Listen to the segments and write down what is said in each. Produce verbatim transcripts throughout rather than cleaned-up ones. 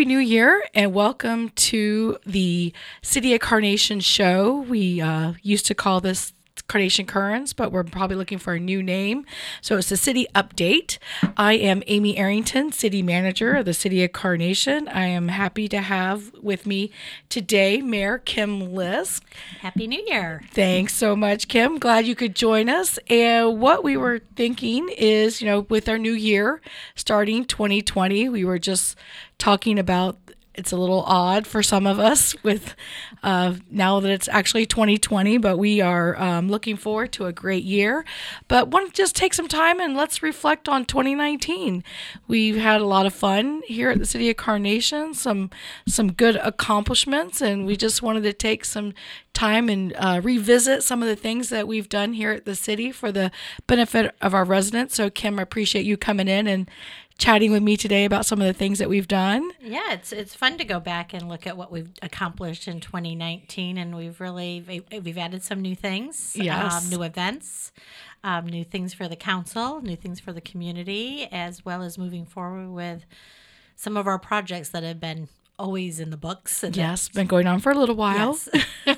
New Year and welcome to the City of Carnation show. We uh, used to call this Carnation Currents, but we're probably looking for a new name. So it's the City Update. I am Amy Arrington, City Manager of the City of Carnation. I am happy to have with me today Mayor Kim Lisk. Happy New Year. Thanks so much, Kim. Glad you could join us. And what we were thinking is, you know, with our new year starting twenty twenty, we were just talking about it's a little odd for some of us with uh, now that it's actually twenty twenty, but we are um, looking forward to a great year. But want to just take some time and let's reflect on twenty nineteen. We've had a lot of fun here at the City of Carnation, some some good accomplishments, and we just wanted to take some time and uh, revisit some of the things that we've done here at the city for the benefit of our residents. So Kim, I appreciate you coming in and chatting with me today about some of the things that we've done. Yeah, it's it's fun to go back and look at what we've accomplished in twenty nineteen, and we've really we've added some new things, yes, um, new events, um, new things for the council, new things for the community, as well as moving forward with some of our projects that have been always in the books. And yes, been going on for a little while. Yes.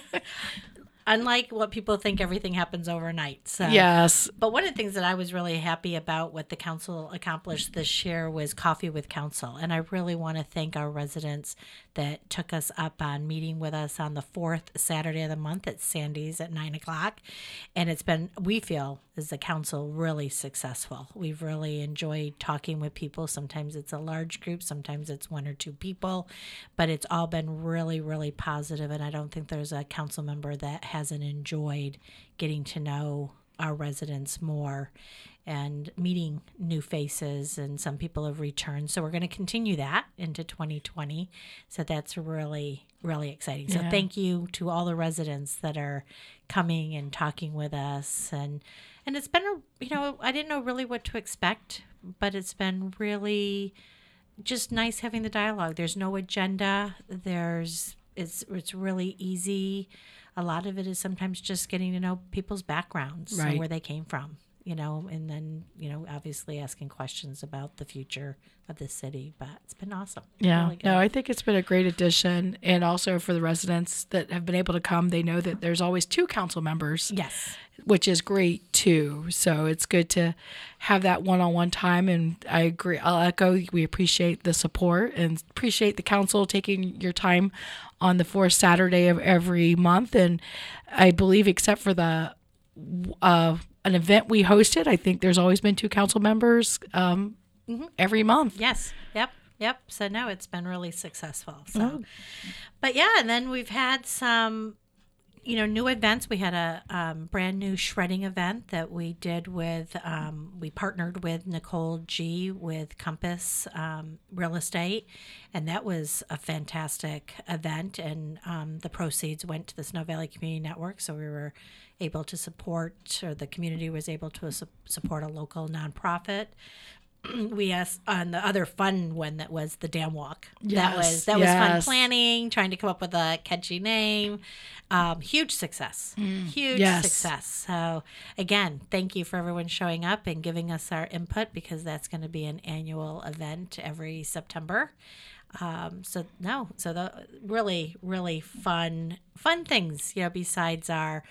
Unlike what people think, everything happens overnight. So, yes. But one of the things that I was really happy about what the council accomplished this year was Coffee with Council. And I really want to thank our residents that took us up on meeting with us on the fourth Saturday of the month at Sandy's at nine o'clock. And it's been, we feel, as a council, really successful. We've really enjoyed talking with people. Sometimes it's a large group, sometimes it's one or two people, but it's all been really, really positive. And I don't think there's a council member that hasn't enjoyed getting to know our residents more and meeting new faces, and some people have returned. So we're going to continue that into twenty twenty. So that's really, really exciting. So yeah. Thank you to all the residents that are coming and talking with us. And and it's been, a, you know, I didn't know really what to expect, but it's been really just nice having the dialogue. There's no agenda. There's it's it's really easy. A lot of it is sometimes just getting to know people's backgrounds, right, so where they came from, you know, and then, you know, obviously asking questions about the future of the city. But it's been awesome. Yeah. Really good. No, I think it's been a great addition. And also for the residents that have been able to come, they know that there's always two council members. Yes. Which is great too. So it's good to have that one-on-one time. And I agree. I'll echo, we appreciate the support and appreciate the council taking your time on the fourth Saturday of every month. And I believe except for the uh, an event we hosted, I think there's always been two council members um, mm-hmm. every month. Yes. Yep. Yep. So no, it's been really successful. So, oh. But yeah, and then we've had some, you know, new events. We had a um, brand new shredding event that we did with, um, we partnered with Nicole G with Compass um, Real Estate. And that was a fantastic event. And um, the proceeds went to the Snow Valley Community Network. So we were able to support, or the community was able to su- support a local nonprofit. We asked on the other fun one that was the Dam Walk. Yes, that was that yes. was fun planning, trying to come up with a catchy name. Um, huge success, mm, huge yes. success. So again, thank you for everyone showing up and giving us our input, because that's going to be an annual event every September. Um, so no, so the really really fun fun things, you know, besides our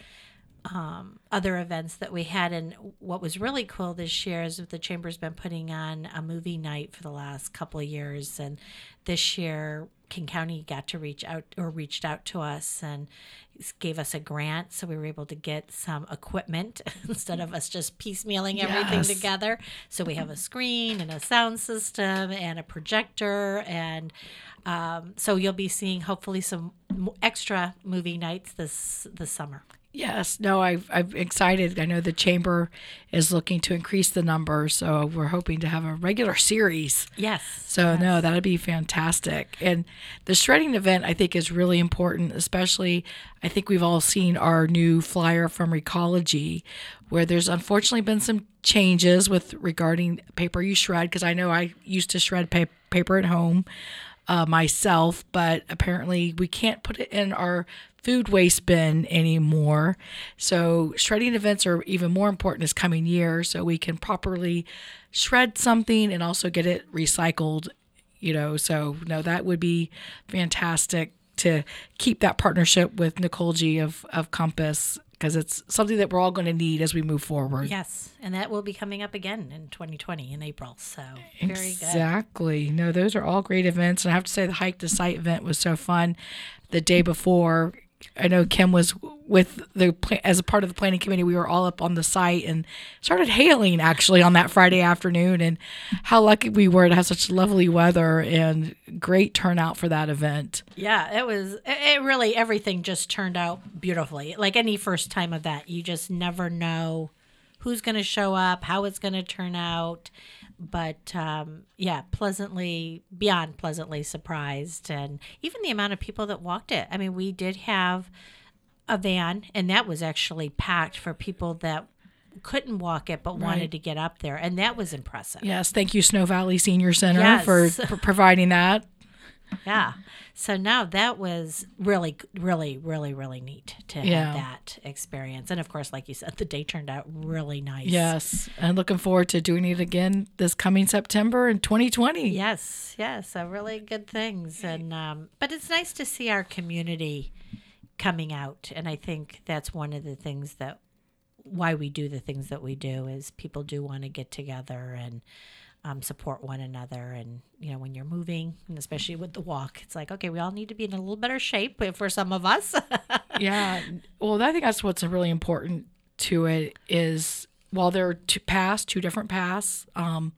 Um, other events that we had. And what was really cool this year is that the Chamber's been putting on a movie night for the last couple of years, and this year King County got to reach out or reached out to us and gave us a grant, so we were able to get some equipment instead of us just piecemealing everything yes. together. So we have a screen and a sound system and a projector, and um, so you'll be seeing hopefully some extra movie nights this this summer. Yes, no, I've, I'm excited. I know the Chamber is looking to increase the number, so we're hoping to have a regular series. Yes. So, yes. no, that'd be fantastic. And the shredding event, I think, is really important, especially I think we've all seen our new flyer from Recology, where there's unfortunately been some changes with regarding paper you shred, because I know I used to shred pa- paper at home uh, myself, but apparently we can't put it in our food waste bin anymore. So shredding events are even more important this coming year, so we can properly shred something and also get it recycled you know, so no, that would be fantastic to keep that partnership with Nicole G of, of Compass, because it's something that we're all going to need as we move forward. Yes, and that will be coming up again in twenty twenty in April, so very good. Exactly. No, those are all great events. And I have to say the Hike to Site event was so fun. The day before, I know Kim was with the as a part of the planning committee. We were all up on the site and started hailing actually on that Friday afternoon. And how lucky we were to have such lovely weather and great turnout for that event. Yeah, it was. It really everything just turned out beautifully. Like any first time event, you just never know who's going to show up, how it's going to turn out. But um, yeah, pleasantly, beyond pleasantly surprised. And even the amount of people that walked it. I mean, we did have a van, and that was actually packed for people that couldn't walk it but Right. wanted to get up there. And that was impressive. Yes, thank you, Snow Valley Senior Center, Yes. for, for providing that. Yeah. So now that was really, really, really, really neat to Yeah. have that experience. And of course, like you said, the day turned out really nice. Yes, and looking forward to doing it again this coming September in twenty twenty. Yes, yes, so really good things, and um, but it's nice to see our community coming out, and I think that's one of the things that why we do the things that we do is people do want to get together and um, support one another, and you know when you're moving, and especially with the walk, it's like okay, we all need to be in a little better shape for some of us. Yeah, well, I think that's what's really important to it is while they're two paths, two different paths, um,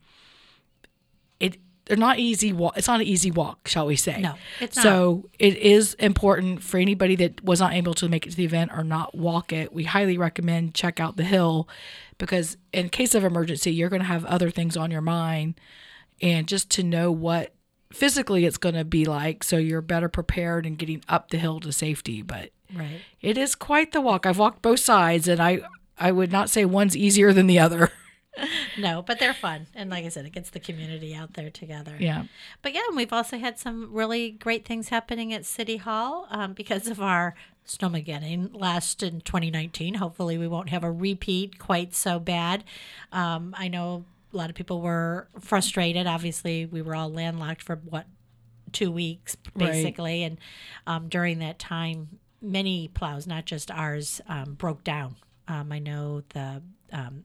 it they're not easy. Walk. It's not an easy walk, shall we say? No, it's not. So it is important for anybody that was not able to make it to the event or not walk it. We highly recommend check out the hill, because in case of emergency, you're going to have other things on your mind, and just to know what physically it's going to be like, so you're better prepared in getting up the hill to safety. But Right. it is quite the walk. I've walked both sides, and I I would not say one's easier than the other. No, but they're fun. And like I said, it gets the community out there together. Yeah. But yeah, and we've also had some really great things happening at City Hall um, because of our snowmageddon last in twenty nineteen. Hopefully we won't have a repeat quite so bad. Um, I know a lot of people were frustrated. Obviously, we were all landlocked for, what, two weeks, basically. Right. And um, during that time, many plows, not just ours, um, broke down. Um, I know the... Um,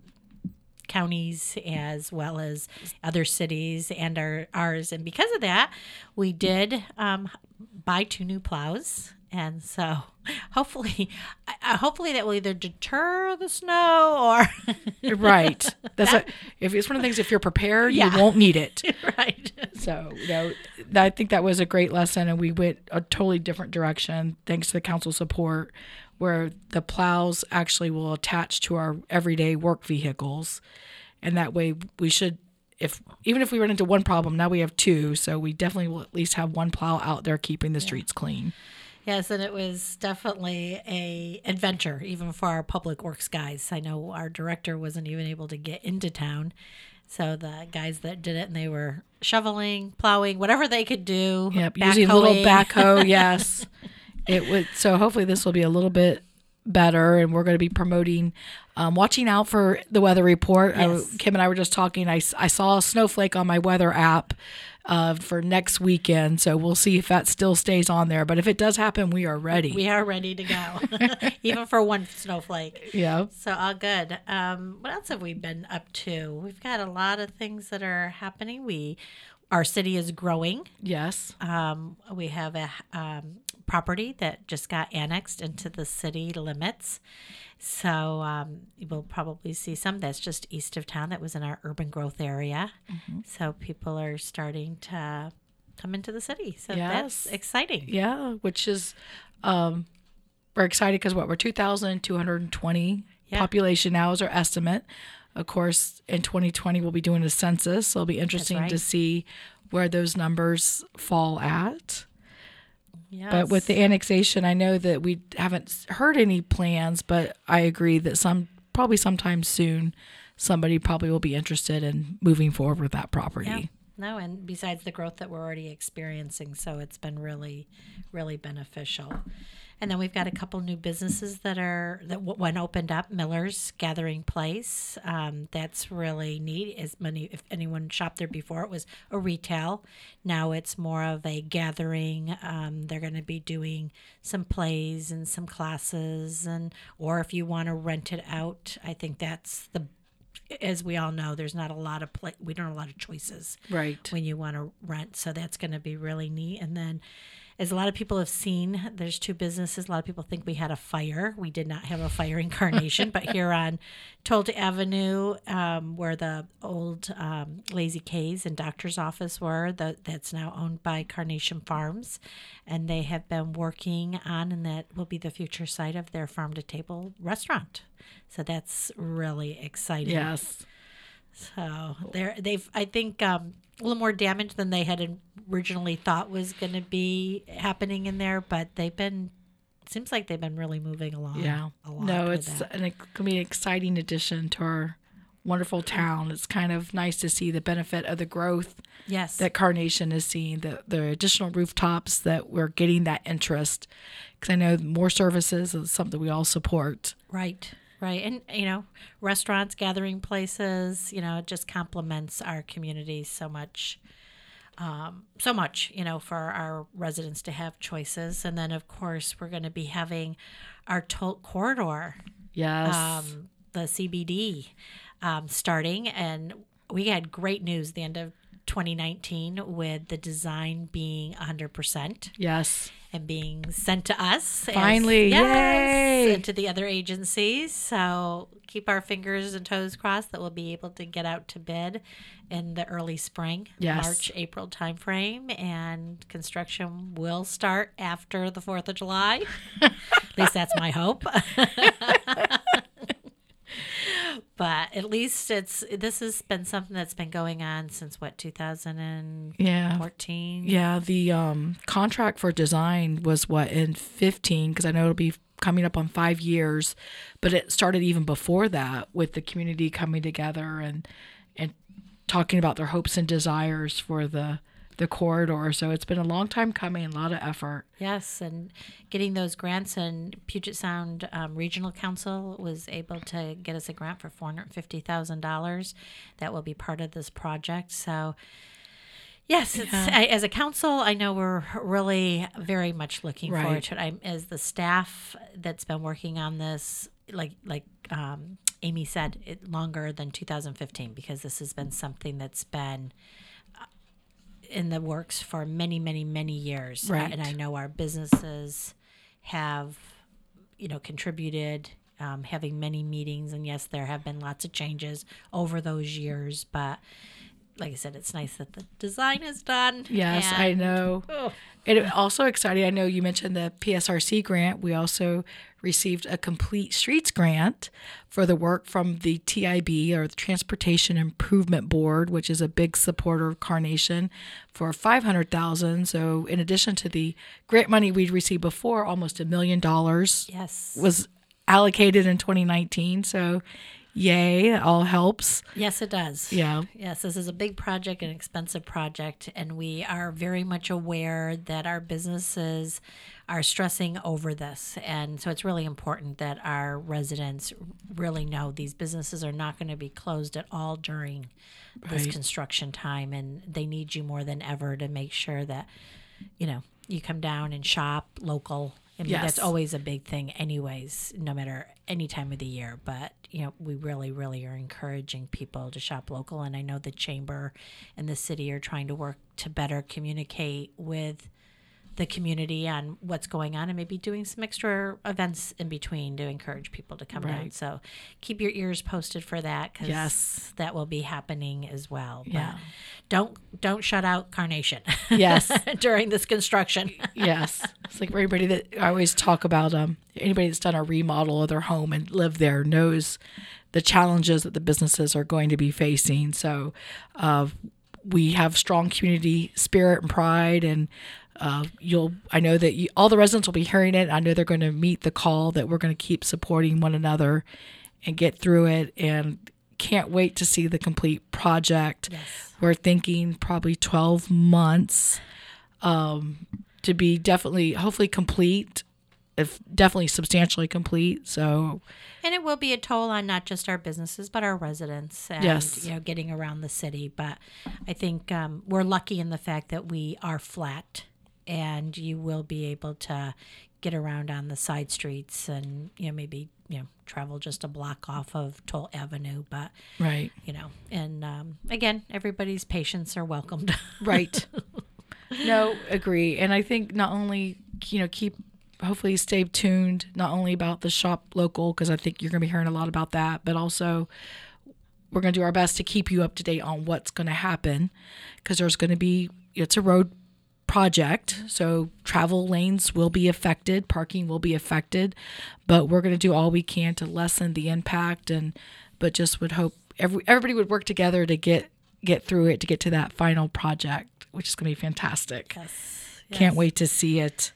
counties as well as other cities and our ours, and because of that we did um, buy two new plows, and so hopefully uh, hopefully that will either deter the snow or right. That's that, a, if it's one of the things, if you're prepared, yeah. you won't need it. Right. So you know, I think that was a great lesson, and we went a totally different direction thanks to the council support, where the plows actually will attach to our everyday work vehicles. And that way we should, if even if we run into one problem, now we have two. So we definitely will at least have one plow out there keeping the streets yeah. clean. Yes, and it was definitely a adventure, even for our public works guys. I know our director wasn't even able to get into town. So the guys that did it, and they were shoveling, plowing, whatever they could do. Yep, using a little backhoe, yes. It would. So hopefully this will be a little bit better, and we're going to be promoting, um, watching out for the weather report. Yes. I, Kim and I were just talking. I, I saw a snowflake on my weather app uh, for next weekend, so we'll see if that still stays on there. But if it does happen, we are ready. We are ready to go, even for one snowflake. Yeah. So all good. Um, what else have we been up to? We've got a lot of things that are happening. We, our city is growing. Yes. Um, we have a um, property that just got annexed into the city limits. So um, we'll probably see some that's just east of town that was in our urban growth area. Mm-hmm. So people are starting to come into the city. So yes. That's exciting. Yeah, which is, um, we're excited because what, we're two thousand two hundred twenty yeah. population now is our estimate. Of course, in twenty twenty, we'll be doing a census. So it'll be interesting right. to see where those numbers fall at. Yes. But with the annexation, I know that we haven't heard any plans, but I agree that some probably sometime soon, somebody probably will be interested in moving forward with that property. Yeah. No, and besides the growth that we're already experiencing, so it's been really, really beneficial. And then we've got a couple new businesses that are that w- one opened up, Miller's Gathering Place. Um, that's really neat. As many, if anyone shopped there before, it was a retail. Now it's more of a gathering. Um, they're going to be doing some plays and some classes, and or if you want to rent it out, I think that's the. As we all know, there's not a lot of play. We don't have a lot of choices, Right. when you want to rent. So that's going to be really neat. And then, as a lot of people have seen, there's two businesses. A lot of people think we had a fire. We did not have a fire in Carnation, but here on Tolte Avenue, um, where the old um, Lazy K's and doctor's office were, the, that's now owned by Carnation Farms. And they have been working on, and that will be the future site of their farm to table restaurant. So that's really exciting. Yes. So they're they've I think um, a little more damage than they had originally thought was going to be happening in there, but they've been seems like they've been really moving along. Yeah. a lot No, with it's that. an, it can be an exciting addition to our wonderful town. It's kind of nice to see the benefit of the growth Yes, that Carnation is seeing, the, the additional rooftops that we're getting that interest. Because I know more services is something we all support. right, right, and you know, restaurants, gathering places, you know, it just complements our community so much. Um, so much, you know, for our residents to have choices. And then, of course, we're going to be having our Tolt corridor, Yes. um, the C B D, um, starting. And we had great news the end of twenty nineteen with the design being one hundred percent yes. and being sent to us. as- Finally, yes, yay! and to the other agencies. So keep our fingers and toes crossed that we'll be able to get out to bid in the early spring, Yes. March, April timeframe, and construction will start after the fourth of July. At least that's my hope. But at least it's this has been something that's been going on since what two thousand fourteen. Yeah. Yeah. The um, contract for design was what in fifteen, because I know it'll be coming up on five years, but it started even before that with the community coming together and and talking about their hopes and desires for the the corridor. So it's been a long time coming, a lot of effort. Yes, and getting those grants, and Puget Sound um, Regional Council was able to get us a grant for four hundred fifty thousand dollars that will be part of this project. So, yes, it's, Yeah. I, as a council, I know we're really very much looking Right. forward to it. I'm, as the staff that's been working on this, like like um, Amy said, it longer than two thousand fifteen, because this has been something that's been in the works for many, many, many years. Right. And I know our businesses have, you know, contributed, um, having many meetings. And yes, there have been lots of changes over those years. But like I said, it's nice that the design is done. Yes, and- I know. Oh. It also exciting. I know you mentioned the P S R C grant. We also received a Complete Streets grant for the work from the T I B, or the Transportation Improvement Board, which is a big supporter of Carnation, for five hundred thousand dollars. So in addition to the grant money we'd received before, almost a million dollars Yes. was allocated in twenty nineteen. So yay, it all helps. Yes, it does. Yeah. Yes, this is a big project, an expensive project, and we are very much aware that our businesses are stressing over this. And so it's really important that our residents really know these businesses are not going to be closed at all during this Right. construction time, and they need you more than ever to make sure that, you know, you come down and shop local. I mean, Yes. that's always a big thing anyways, no matter any time of the year. But, you know, we really, really are encouraging people to shop local. And I know the chamber and the city are trying to work to better communicate with the community on what's going on, and maybe doing some extra events in between to encourage people to come down. Right. So keep your ears posted for that, because Yes. that will be happening as well. Yeah. But don't don't shut out Carnation. Yes. during this construction. Yes. It's like everybody that I always talk about, um, anybody that's done a remodel of their home and lived there knows the challenges that the businesses are going to be facing. So uh, we have strong community spirit and pride, and uh, you'll, I know that you, all the residents will be hearing it. I know they're going to meet the call that we're going to keep supporting one another and get through it, and can't wait to see the complete project. Yes. We're thinking probably twelve months um, to be definitely, hopefully complete if definitely substantially complete. So, and it will be a toll on not just our businesses, but our residents and, yes. you know, getting around the city. But I think um, we're lucky in the fact that we are flat and you will be able to get around on the side streets and, you know, maybe, you know, travel just a block off of Toll Avenue. But, right. you know, and um, again, everybody's patients are welcomed. Right. No, agree. And I think not only, you know, keep, hopefully stay tuned, not only about the shop local, because I think you're going to be hearing a lot about that, but also we're going to do our best to keep you up to date on what's going to happen, because there's going to be, it's a road project, so travel lanes will be affected, parking will be affected, but we're going to do all we can to lessen the impact, and but just would hope every, everybody would work together to get get through it, to get to that final project, which is going to be fantastic. Yes. Yes. Can't wait to see it.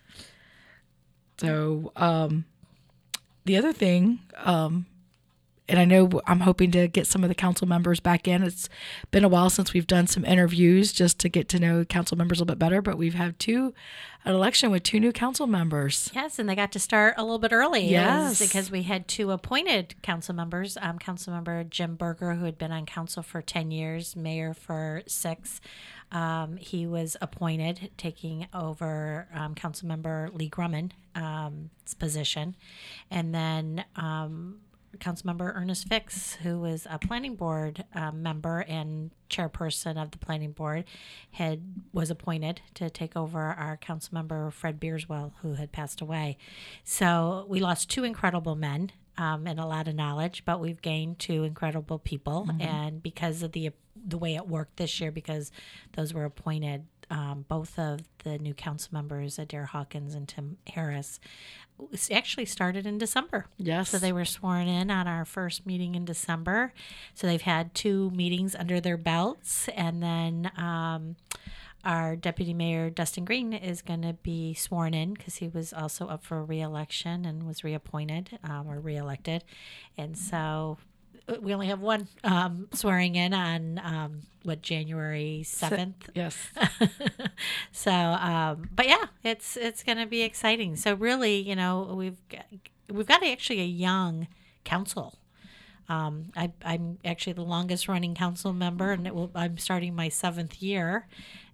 So um, the other thing, um, and I know I'm hoping to get some of the council members back in. It's been a while since we've done some interviews just to get to know council members a little bit better, but we've had two, an election with two new council members. Yes, and they got to start a little bit early. Yes. Because we had two appointed council members. Um, Councilmember Jim Berger, who had been on council for ten years, mayor for six. Um, he was appointed, taking over um, Councilmember Lee Grumman's um, position. And then um, Councilmember Ernest Fix, who was a planning board um, member and chairperson of the planning board, had was appointed to take over our Councilmember Fred Beerswell, who had passed away. So we lost two incredible men um, and a lot of knowledge, but we've gained two incredible people. Mm-hmm. And because of the the way it worked this year, because those were appointed, um, both of the new council members, Adair Hawkins and Tim Harris, actually started in December. Yes. So they were sworn in on our first meeting in December. So they've had two meetings under their belts. And then um, our Deputy Mayor, Dustin Green, is going to be sworn in because he was also up for re-election and was reappointed um, or re-elected. And so we only have one um, swearing in on, um, what, January seventh? Yes. So, um, but yeah, it's it's going to be exciting. So really, you know, we've got, we've got actually a young council. Um, I, I'm actually the longest running council member, and it will, I'm starting my seventh year.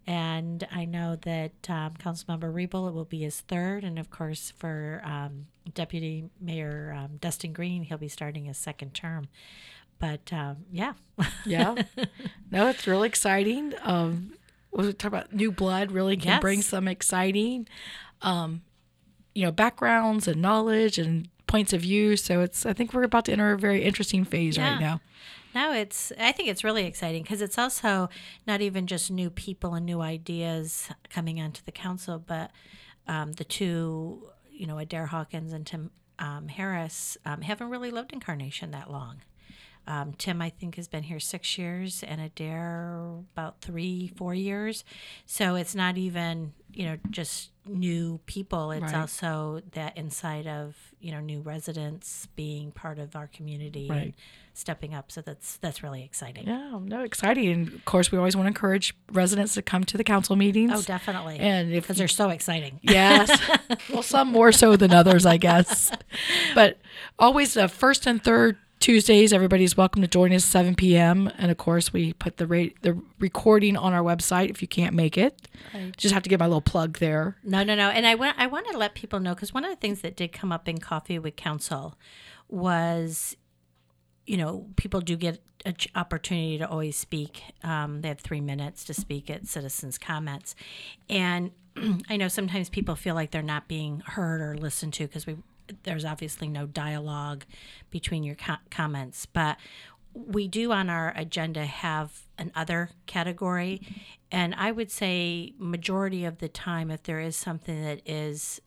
And I know that um, Councilmember Riebel, it will be his third. And of course, for um, Deputy Mayor um, Dustin Green, he'll be starting his second term. But um, yeah. Yeah. No, it's really exciting. Um, we talk about new blood really can Yes. bring some exciting, um, you know, backgrounds and knowledge and points of view. So it's, I think we're about to enter a very interesting phase Yeah. right now. No, it's, I think it's really exciting because it's also not even just new people and new ideas coming onto the council, but um, the two, you know, Adair Hawkins and Tim um, Harris um, haven't really lived in Carnation that long. Um, Tim, I think, has been here six years and Adair about three, four years. So it's not even, you know, just new people. It's Right. also that inside of, you know, new residents being part of our community Right. and stepping up. So that's that's really exciting. Yeah, no, exciting. And of course, we always want to encourage residents to come to the council meetings. Oh, definitely. And if Because they're so exciting. Yes. Well, some more so than others, I guess. But always the first and third Tuesdays, everybody's welcome to join us seven p.m. And of course, we put the rate, the recording on our website if you can't make it. Right. Just have to get my little plug there. No, no, no. And I want I want to let people know, because one of the things that did come up in Coffee with Council was, you know, people do get an opportunity to always speak. Um, they have three minutes to speak at citizens' comments. And I know sometimes people feel like they're not being heard or listened to because we there's obviously no dialogue between your co- comments. But we do on our agenda have an other category. And I would say majority of the time, if there is something that is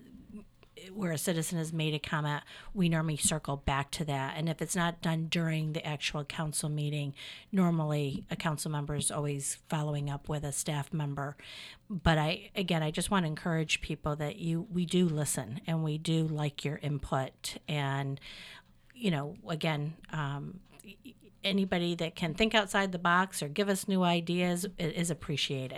where a citizen has made a comment, we normally circle back to that. And if it's not done during the actual council meeting, normally a council member is always following up with a staff member. But I, again, I just want to encourage people that you, we do listen and we do like your input. And, you know, again, um, anybody that can think outside the box or give us new ideas is appreciated.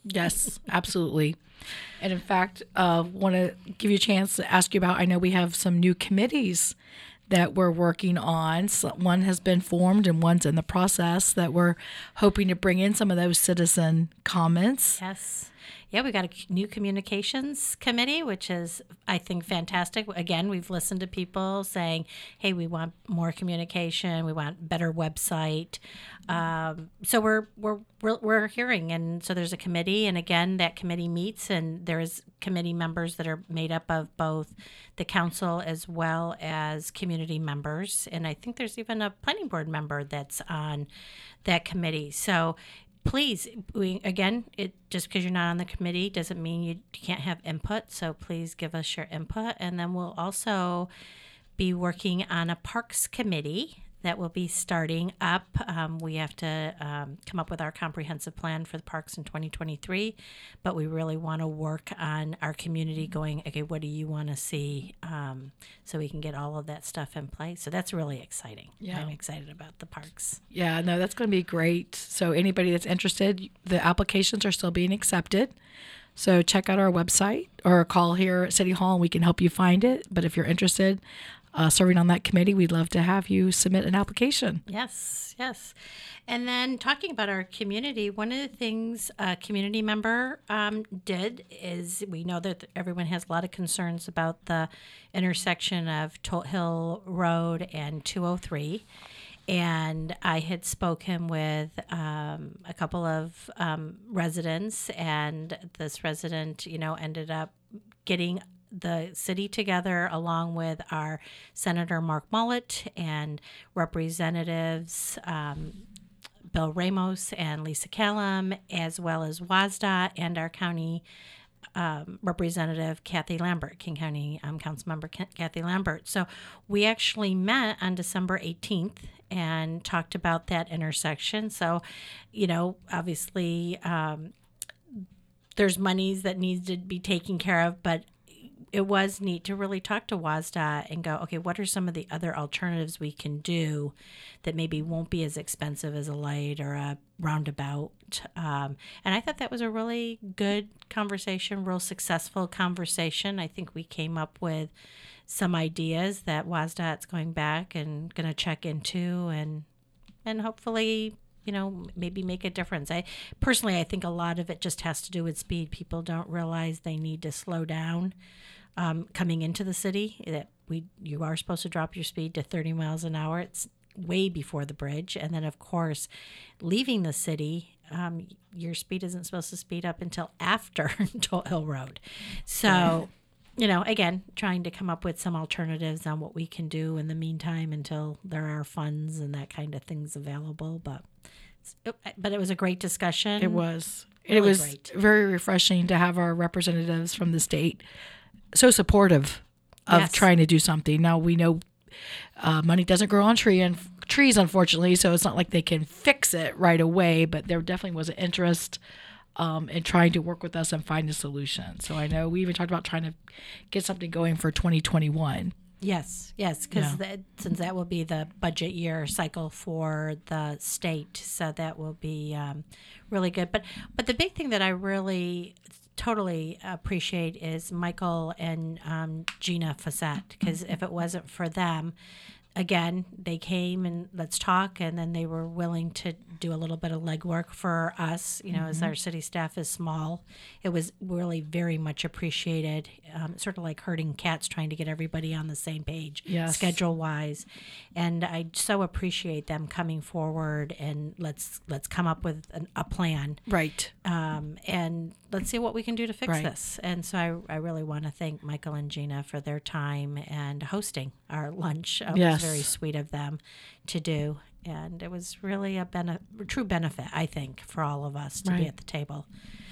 Yes, absolutely. And in fact, uh, want to give you a chance to ask you about, I know we have some new committees that we're working on. So one has been formed and one's in the process that we're hoping to bring in some of those citizen comments. Yes. Yeah, we got a new communications committee, which is, I think, fantastic. Again, we've listened to people saying, hey, we want more communication, we want better website. Um, so we're, we're we're we're hearing, and so there's a committee, and again, that committee meets, and there's committee members that are made up of both the council as well as community members, and I think there's even a planning board member that's on that committee. So please, we, again, it just because you're not on the committee doesn't mean you can't have input. So please give us your input. And then we'll also be working on a parks committee that will be starting up. Um, we have to um, come up with our comprehensive plan for the parks in twenty twenty-three, but we really want to work on our community going, okay, what do you want to see, um, so we can get all of that stuff in place. So that's really exciting. Yeah. I'm excited about the parks. Yeah, no, that's going to be great. So anybody that's interested, the applications are still being accepted. So check out our website or call here at City Hall and we can help you find it. But if you're interested, Uh, serving on that committee, we'd love to have you submit an application. Yes, yes. And then talking about our community, one of the things a community member um, did is we know that everyone has a lot of concerns about the intersection of Tolt Hill Road and two oh three. And I had spoken with um, a couple of um, residents, and this resident, you know, ended up getting the city together along with our Senator Mark Mullet and representatives um, Bill Ramos and Lisa Callum, as well as WASDA and our county um, representative Kathy Lambert, King County um, Council Member Kathy Lambert. So we actually met on December eighteenth and talked about that intersection. So, you know, obviously um, there's monies that needs to be taken care of, but it was neat to really talk to WASDA and go, okay, what are some of the other alternatives we can do that maybe won't be as expensive as a light or a roundabout? Um, and I thought that was a really good conversation, real successful conversation. I think we came up with some ideas that WASDA's going back and going to check into and and hopefully, you know, maybe make a difference. I personally, I think a lot of it just has to do with speed. People don't realize they need to slow down um, coming into the city. That we you are supposed to drop your speed to thirty miles an hour. It's way before the bridge, and then of course, leaving the city, um, your speed isn't supposed to speed up until after Tolt Hill Road. So. You know, again, trying to come up with some alternatives on what we can do in the meantime until there are funds and that kind of things available. But, but it was a great discussion. It was. Really it was great. very refreshing to have our representatives from the state so supportive of Yes. trying to do something. Now we know uh, money doesn't grow on tree and trees, unfortunately, so it's not like they can fix it right away. But there definitely was an interest Um, and trying to work with us and find a solution. So I know we even talked about trying to get something going for twenty twenty-one. Yes, yes, because Yeah. since that will be the budget year cycle for the state, so that will be um, really good. But but the big thing that I really totally appreciate is Michael and um, Gina Fassett, because if it wasn't for them, again, they came and let's talk, and then they were willing to do a little bit of legwork for us, you know, mm-hmm. as our city staff is small. It was really very much appreciated, um, sort of like herding cats, trying to get everybody on the same page, Yes. schedule-wise. And I so appreciate them coming forward and let's let's come up with an, a plan. Right. Um, and let's see what we can do to fix Right. this. And so I, I really want to thank Michael and Gina for their time and hosting our lunch. It Yes. was very sweet of them to do. And it was really a bene- true benefit, I think, for all of us to Right. be at the table.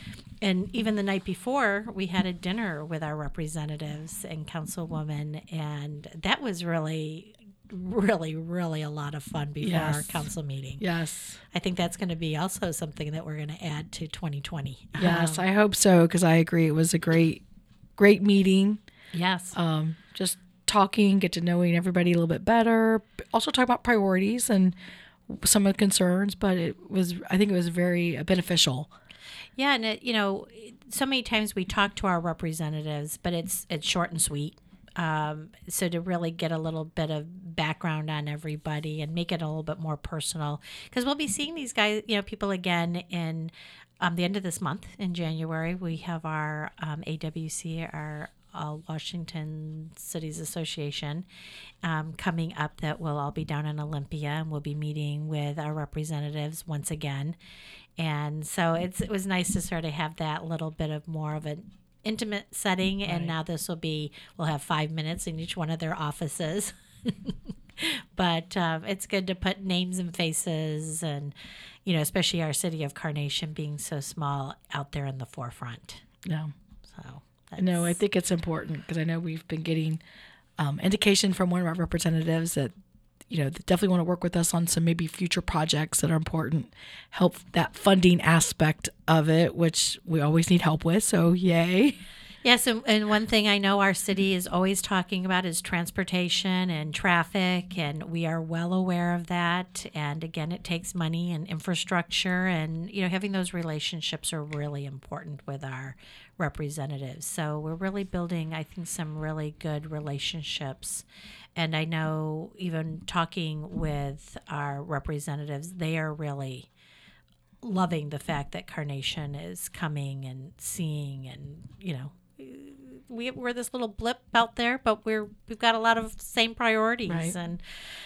And even the night before, we had a dinner with our representatives and councilwoman, and that was really, really, really a lot of fun before Yes. our council meeting. Yes. I think that's going to be also something that we're going to add to twenty twenty. Yes, Um, I hope so, because I agree. It was a great, great meeting. yes. Um, just talking, get to knowing everybody a little bit better. Also talk about priorities and some of the concerns, but it was, I think it was very beneficial. Yeah, and it, you know, so many times we talk to our representatives, but it's it's short and sweet. Um, so to really get a little bit of background on everybody and make it a little bit more personal, because we'll be seeing these guys, you know, people again in um, the end of this month in January. We have our um, A W C, our uh, Washington Cities Association, um, coming up that will all be down in Olympia, and we'll be meeting with our representatives once again. And so it's it was nice to sort of have that little bit of more of an intimate setting, and Right. now this will be we'll have five minutes in each one of their offices. But um, it's good to put names and faces, and you know, especially our city of Carnation being so small, out there in the forefront. No. So No, I that's- think it's important because I know we've been getting um, indication from one of our representatives that, you know, they definitely want to work with us on some maybe future projects that are important, help that funding aspect of it, which we always need help with. So yay. Yes, and, and one thing I know our city is always talking about is transportation and traffic, and we are well aware of that. And again, it takes money and infrastructure, and you know, having those relationships are really important with our representatives. So we're really building, I think, some really good relationships. And I know even talking with our representatives, they are really loving the fact that Carnation is coming and seeing, and you know, we, we're this little blip out there, but we're we've got a lot of same priorities, Right. and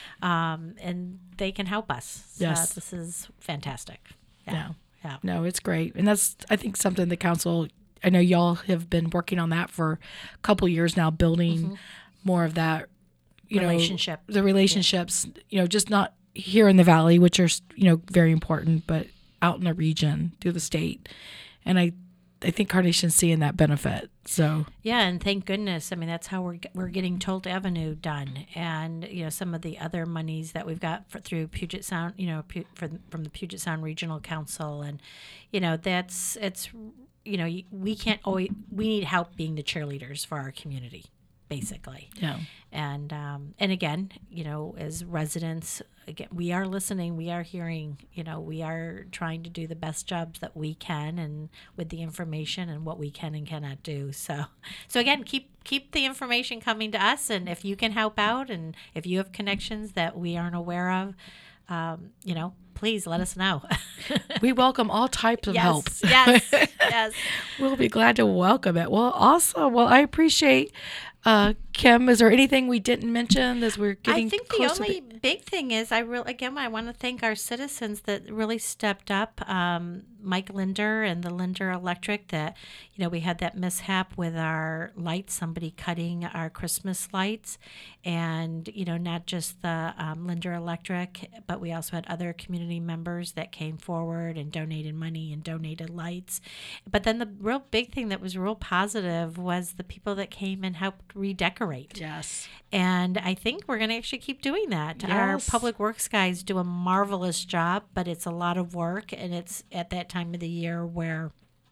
um, and they can help us. So Yes. this is fantastic. Yeah, Yeah. yeah, No, it's great. And that's, I think, something the council, I know y'all have been working on that for a couple years now, building more of that, you Relationship. know, the relationships, you know, just not here in the valley, which are, you know, very important, but out in the region, through the state. And I, I think Carnation's seeing that benefit. So Yeah, and thank goodness. I mean, that's how we're we're getting Tolt Avenue done, and you know, some of the other monies that we've got for, through Puget Sound, you know, Pu- for, from the Puget Sound Regional Council, and you know, that's it's you know, we can't always we need help being the cheerleaders for our community, basically. yeah, And um, and again, you know, as residents, again, we are listening, we are hearing, you know, we are trying to do the best jobs that we can, and with the information and what we can and cannot do. So, so again, keep keep the information coming to us, and if you can help out, and if you have connections that we aren't aware of, um, you know, please let us know. we welcome all types of yes, help. yes, yes. We'll be glad to welcome it. Well, awesome. Well, I appreciate uh, Kim. Is there anything we didn't mention as we're getting I think the close only to the big thing is I really again I want to thank our citizens that really stepped up. Um, Mike Linder and the Linder Electric. That you know we had that mishap with our lights, somebody cutting our Christmas lights, and you know not just the um, Linder Electric, but we also had other community members that came forward and donated money and donated lights. But then the real big thing that was real positive was the people that came and helped redecorate. Yes. And I think we're going to actually keep doing that. Our Yes. public works guys do a marvelous job, but it's a lot of work. And it's at that time of the year where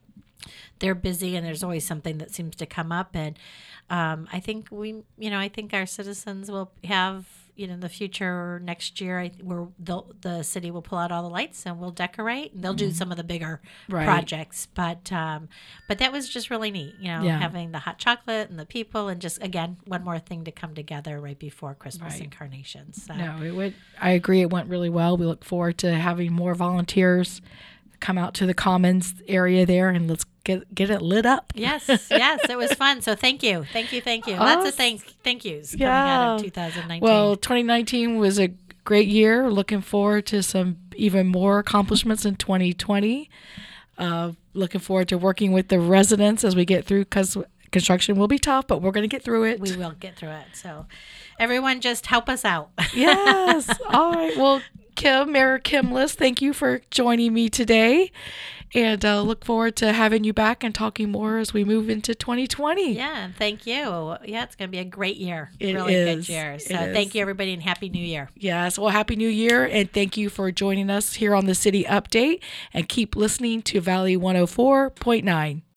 they're busy and there's always something that seems to come up. And um, I think we, you know, I think our citizens will have, you know, in the future next year, I, where the city will pull out all the lights and we'll decorate. And they'll do some of the bigger Right. projects. But um, but that was just really neat, you know, Yeah. having the hot chocolate and the people, and just again one more thing to come together right before Christmas Right. incarnations. So. No, it went. I agree. It went really well. We look forward to having more volunteers come out to the Commons area there, and let's get get it lit up. Yes, yes, it was fun. So thank you, thank you, thank you. Lots of Awesome. thank thank yous coming out of Yeah. twenty nineteen. Well, twenty nineteen was a great year. Looking forward to some even more accomplishments in twenty twenty. Uh, looking forward to working with the residents as we get through, because construction will be tough, but we're going to get through it. we will get through it. So everyone, just help us out. Yes. All right. Well, Kim, Mayor Kim List, thank you for joining me today. And uh, look forward to having you back and talking more as we move into twenty twenty. Yeah, thank you. Yeah, it's going to be a great year. It really is. good year. It So is. thank you, everybody, and Happy New Year. Yes. Well, Happy New Year. And thank you for joining us here on the City Update. And keep listening to Valley one oh four point nine.